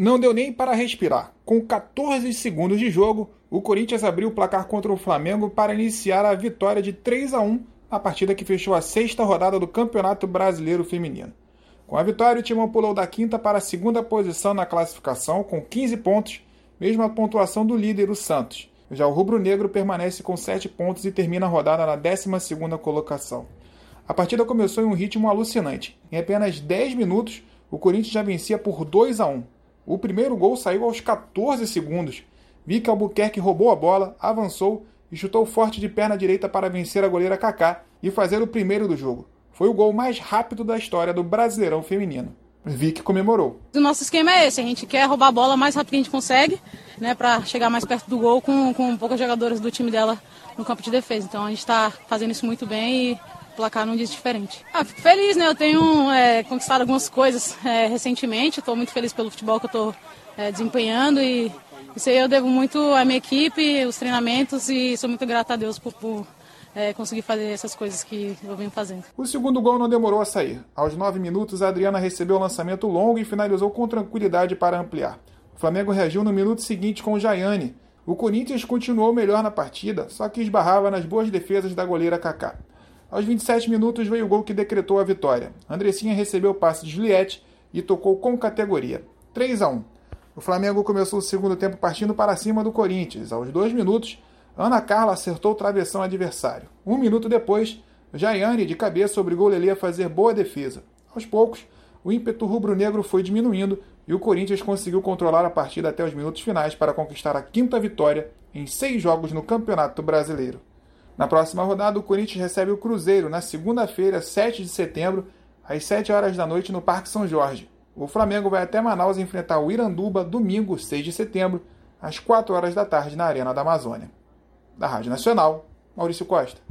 Não deu nem para respirar. Com 14 segundos de jogo, o Corinthians abriu o placar contra o Flamengo para iniciar a vitória de 3-1 na partida que fechou a sexta rodada do Campeonato Brasileiro Feminino. Com a vitória, o Timão pulou da quinta para a segunda posição na classificação com 15 pontos, mesma pontuação do líder, o Santos. Já o rubro-negro permanece com 7 pontos e termina a rodada na 12ª colocação. A partida começou em um ritmo alucinante. Em apenas 10 minutos, o Corinthians já vencia por 2-1. O primeiro gol saiu aos 14 segundos. Vicky Albuquerque roubou a bola, avançou e chutou forte de perna direita para vencer a goleira Kaká e fazer o primeiro do jogo. Foi o gol mais rápido da história do Brasileirão Feminino. Vicky comemorou. O nosso esquema é esse, a gente quer roubar a bola o mais rápido que a gente consegue, né, para chegar mais perto do gol com poucas jogadoras do time dela no campo de defesa. Então a gente está fazendo isso muito bem e o placar não diz diferente. Fico feliz, né? Eu tenho conquistado algumas coisas recentemente, estou muito feliz pelo futebol que eu estou desempenhando e isso aí eu devo muito à minha equipe, os treinamentos e sou muito grata a Deus por conseguir fazer essas coisas que eu venho fazendo. O segundo gol não demorou a sair. Aos 9 minutos, a Adriana recebeu o lançamento longo e finalizou com tranquilidade para ampliar. O Flamengo reagiu no minuto seguinte com o Jaiane. O Corinthians continuou melhor na partida, só que esbarrava nas boas defesas da goleira Kaká. Aos 27 minutos veio o gol que decretou a vitória. Andressinha recebeu o passe de Juliette e tocou com categoria. 3-1. O Flamengo começou o segundo tempo partindo para cima do Corinthians. Aos 2 minutos, Ana Carla acertou o travessão adversário. 1 minuto depois, Jaiane, de cabeça, obrigou Lelê a fazer boa defesa. Aos poucos, o ímpeto rubro-negro foi diminuindo e o Corinthians conseguiu controlar a partida até os minutos finais para conquistar a 5ª vitória em 6 jogos no Campeonato Brasileiro. Na próxima rodada, o Corinthians recebe o Cruzeiro na segunda-feira, 7 de setembro, às 7 horas da noite no Parque São Jorge. O Flamengo vai até Manaus enfrentar o Iranduba domingo, 6 de setembro, às 4 horas da tarde na Arena da Amazônia. Da Rádio Nacional, Maurício Costa.